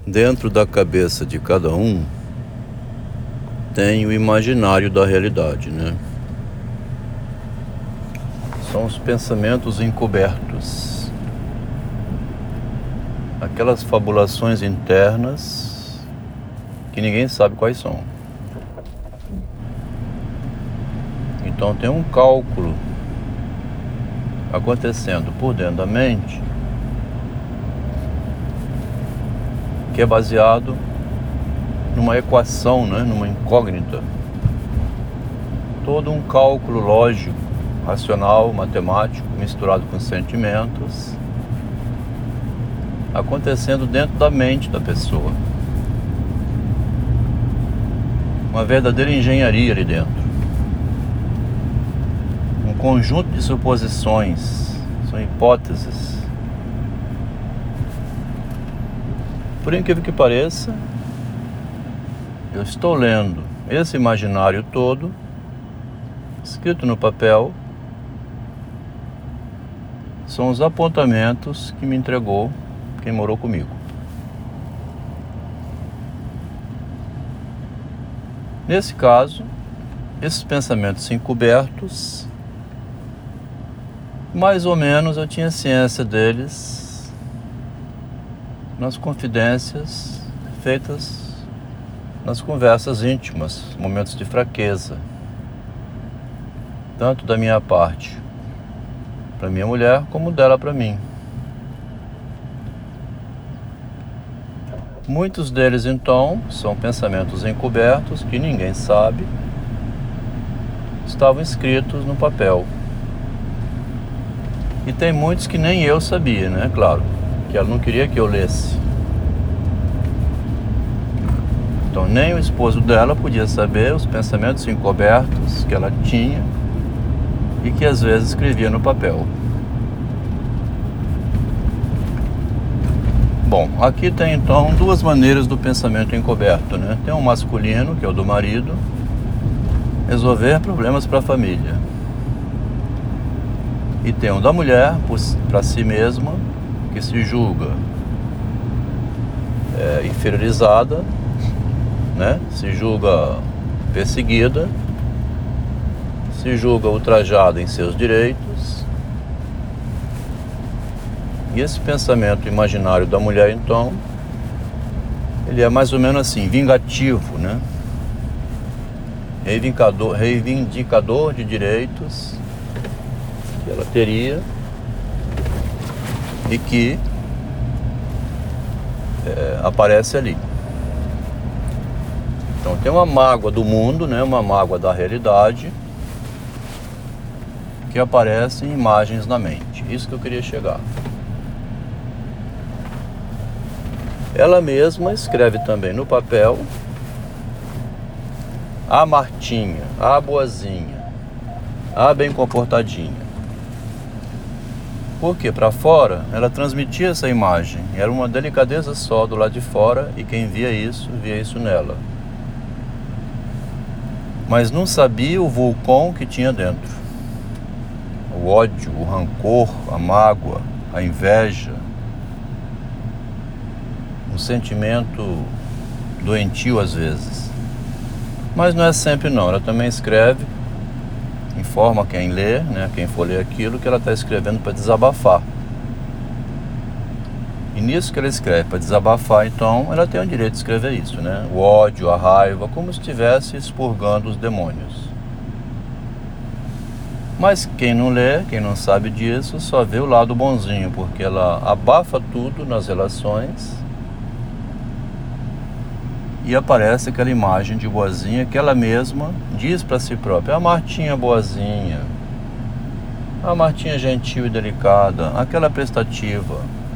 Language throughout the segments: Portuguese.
Dentro da cabeça de cada um tem o imaginário da realidade, né? São os pensamentos encobertos, aquelas fabulações internas que ninguém sabe quais são. Então tem um cálculo acontecendo por dentro da mente que é baseado numa equação, né? Numa incógnita. Todo um cálculo lógico, racional, matemático, misturado com sentimentos, acontecendo dentro da mente da pessoa. Uma verdadeira engenharia ali dentro. Um conjunto de suposições, são hipóteses. Por incrível que pareça, eu estou lendo esse imaginário todo, escrito no papel. São os apontamentos que me entregou quem morou comigo. Nesse caso, esses pensamentos encobertos, mais ou menos eu tinha ciência deles nas confidências feitas nas conversas íntimas, momentos de fraqueza, tanto da minha parte para minha mulher, como dela para mim. Muitos deles, então, são pensamentos encobertos que ninguém sabe, estavam escritos no papel. E tem muitos que nem eu sabia, né? Claro, que ela não queria que eu lesse. Então nem o esposo dela podia saber os pensamentos encobertos que ela tinha e que às vezes escrevia no papel. Bom, aqui tem então duas maneiras do pensamento encoberto, né? Tem um masculino, que é o do marido, resolver problemas para a família. E tem um da mulher, para si mesma, que se julga inferiorizada, né? Se julga perseguida, se julga ultrajada em seus direitos. E esse pensamento imaginário da mulher, então, ele é mais ou menos assim, vingativo, né? Reivindicador de direitos que ela teria e que aparece ali. Então tem uma mágoa do mundo, né? Uma mágoa da realidade que aparece em imagens na mente. Isso que eu queria chegar. Ela mesma escreve também no papel a Martinha, a boazinha, a bem comportadinha. Porque para fora ela transmitia essa imagem. Era uma delicadeza só do lado de fora e quem via isso nela. Mas não sabia o vulcão que tinha dentro. O ódio, o rancor, a mágoa, a inveja. Um sentimento doentio às vezes. Mas não é sempre não. Ela também escreve, informa quem lê, né, quem for ler aquilo, que ela está escrevendo para desabafar. E nisso que ela escreve para desabafar, então, ela tem o direito de escrever isso, né? O ódio, a raiva, como se estivesse expurgando os demônios. Mas quem não lê, quem não sabe disso, só vê o lado bonzinho, porque ela abafa tudo nas relações e aparece aquela imagem de boazinha que ela mesma diz para si própria: a Martinha boazinha, a Martinha gentil e delicada, aquela prestativa.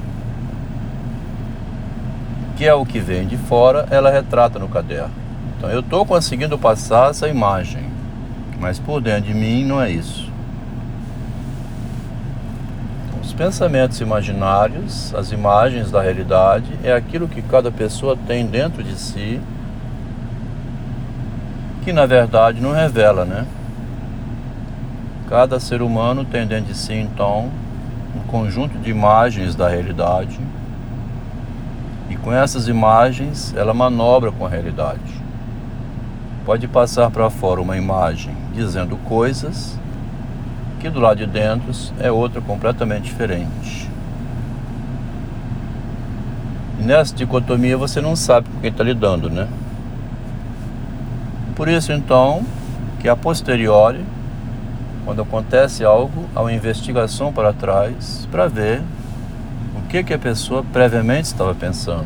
Que é o que vem de fora, ela retrata no caderno. Então eu estou conseguindo passar essa imagem, mas por dentro de mim não é isso. Os pensamentos imaginários, as imagens da realidade, é aquilo que cada pessoa tem dentro de si, que na verdade não revela, né? Cada ser humano tem dentro de si, então, um conjunto de imagens da realidade. E com essas imagens ela manobra com a realidade. Pode passar para fora uma imagem dizendo coisas que do lado de dentro é outra completamente diferente. E nessa dicotomia você não sabe com quem está lidando, né? Por isso então que a posteriori, quando acontece algo, há uma investigação para trás para ver o que a pessoa previamente estava pensando.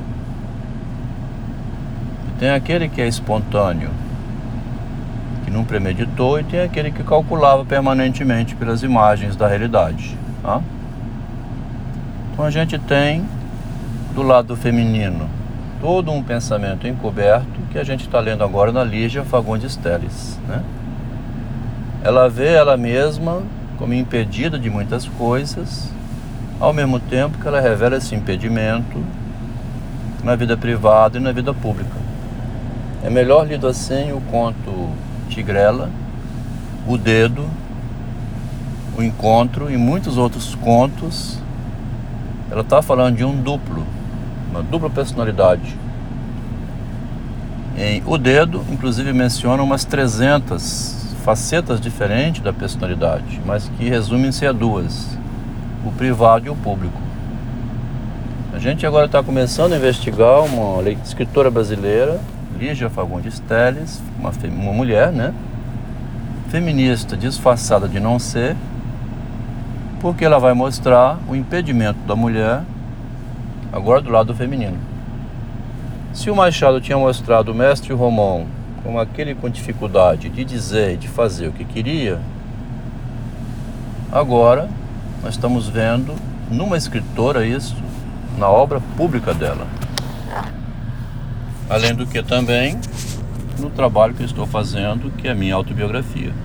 E tem aquele que é espontâneo, que não premeditou, e tem aquele que calculava permanentemente pelas imagens da realidade, tá? Então a gente tem do lado feminino todo um pensamento encoberto que a gente está lendo agora na Lígia Fagundes Telles, né? Ela vê ela mesma como impedida de muitas coisas, ao mesmo tempo que ela revela esse impedimento na vida privada e na vida pública. É melhor lido assim o conto Tigrela, O Dedo, O Encontro e muitos outros contos. Ela está falando de uma dupla personalidade. Em O Dedo, inclusive, menciona umas 300 facetas diferentes da personalidade, mas que resumem-se a duas: o privado e o público. A gente agora está começando a investigar uma escritora brasileira, Lígia Fagundes Telles, uma mulher, né? Feminista disfarçada de não ser, porque ela vai mostrar o impedimento da mulher agora do lado feminino. Se o Machado tinha mostrado o mestre Romão como aquele com dificuldade de dizer e de fazer o que queria, agora nós estamos vendo numa escritora isso na obra pública dela. Além do que também no trabalho que eu estou fazendo, que é a minha autobiografia.